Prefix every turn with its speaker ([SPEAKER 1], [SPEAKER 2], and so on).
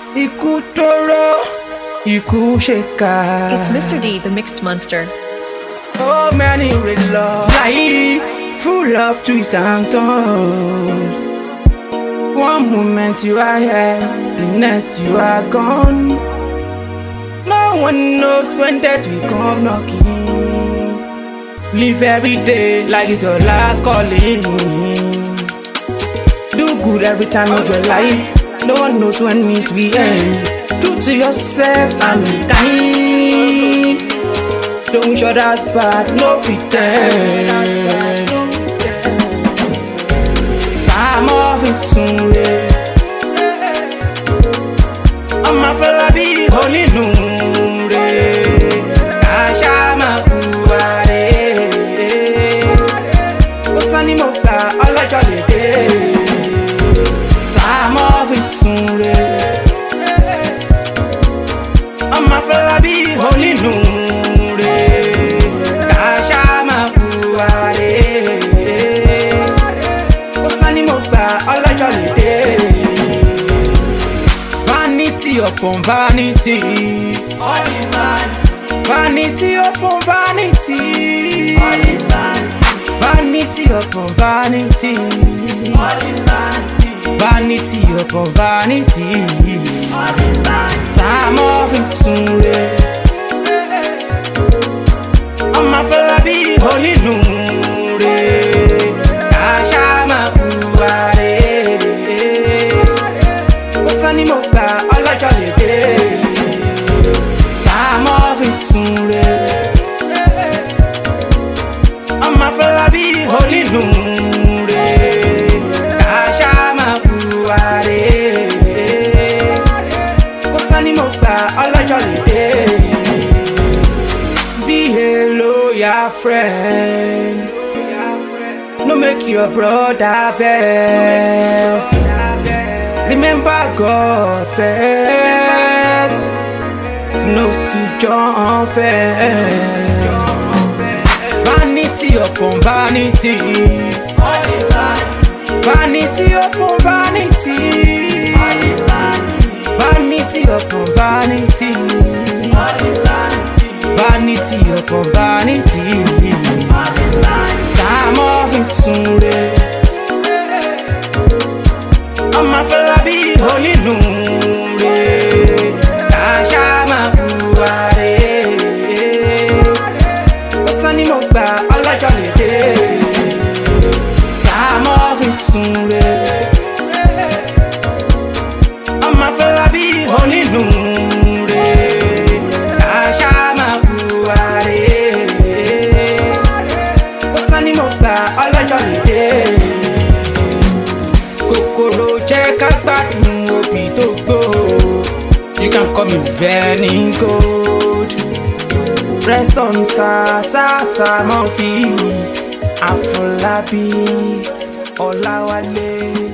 [SPEAKER 1] Ikú tóró, ikú ṣèkà.
[SPEAKER 2] It's Mr. D, the mixed monster.
[SPEAKER 1] So many with love. Life full of twists and turns. One moment you are here, the next you are gone. No one knows when death will come knocking. Live every day like it's your last calling. Do good every time of your life. No one knows when it will end. Do to yourself and be kind. Don't wish others bad, no pretend. Time of it soon, I'ma follow be holy noon, Ashama Kuare. Osani Moka, Allah Jolly Day. Time of it soon, I'ma follow be holy noon. Vanity upon vanity,
[SPEAKER 3] all is vanity.
[SPEAKER 1] Vanity upon vanity,
[SPEAKER 3] all is vanity.
[SPEAKER 1] Vanity upon vanity,
[SPEAKER 3] all is vanity.
[SPEAKER 1] Vanity upon vanity,
[SPEAKER 3] all is vanity.
[SPEAKER 1] Time of it soon, I'ma follow be holy noon, Ashama Kuare. Osani Moka, Allah Jolly Day. Time of it soon, I'ma follow be holy noon, Ashama Kuare. Osani Moka, Allah Jolly Day. Be hello, your friend. No make your brother vex. Remember God first. No still John first. Vanity upon vanity,
[SPEAKER 3] all is vanity.
[SPEAKER 1] Vanity upon vanity,
[SPEAKER 3] all is vanity.
[SPEAKER 1] Vanity upon vanity,
[SPEAKER 3] all is vanity.
[SPEAKER 1] Vanity upon vanity,
[SPEAKER 3] all is vanity.
[SPEAKER 1] Time of it soon, I'ma follow be holy noon, Ashama Kuare. Osani Moka, Allah Jolly Day. Time of it soon, I'ma follow be holy noon, Ashama Kuare. Osani Moka, Allah Jolly Day. Kokoro jẹ́ ká gbádùn òbí tó gbó. You can call me very good. Rest on Sa Murphy, Afolabi, Olawale.